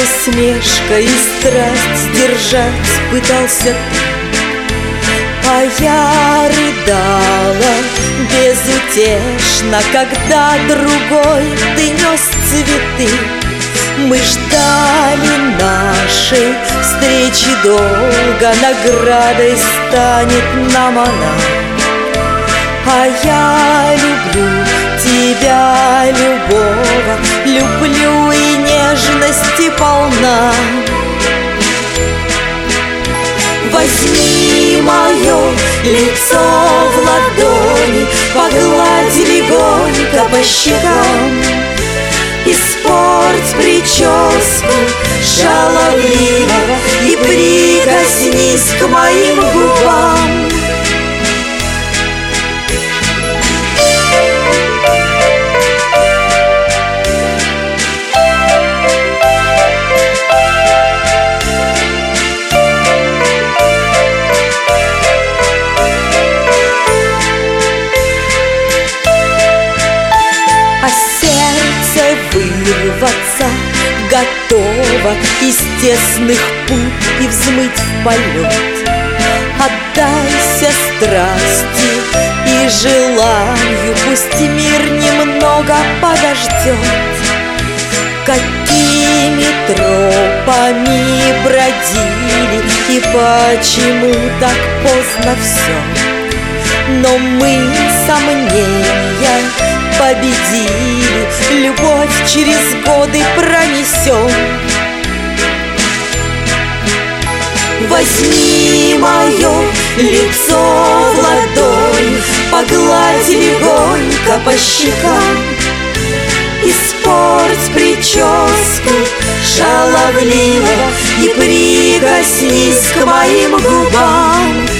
насмешка и страсть сдержать пытался ты, а я рыдала безутешно, когда другой ты нес цветы. Мы ждали нашей встречи долго, наградой станет нам она. А я люблю тебя, любого, люблю и нежности полна. Возьми мое лицо в ладони, погладь легонько по щекам, испорть прическу шаловливого и прикоснись к моим губам. А сердце вырваться готово из тесных пут и взмыть в полет. Отдайся страсти и желанию, пусть мир немного подождет. Какими тропами бродили и почему так поздно все? Но мы сомнения победили, любовь через годы пронесем. Возьми мое лицо в ладонь, погладь легонько по щекам, испорть прическу шаловливого и прикоснись к моим губам.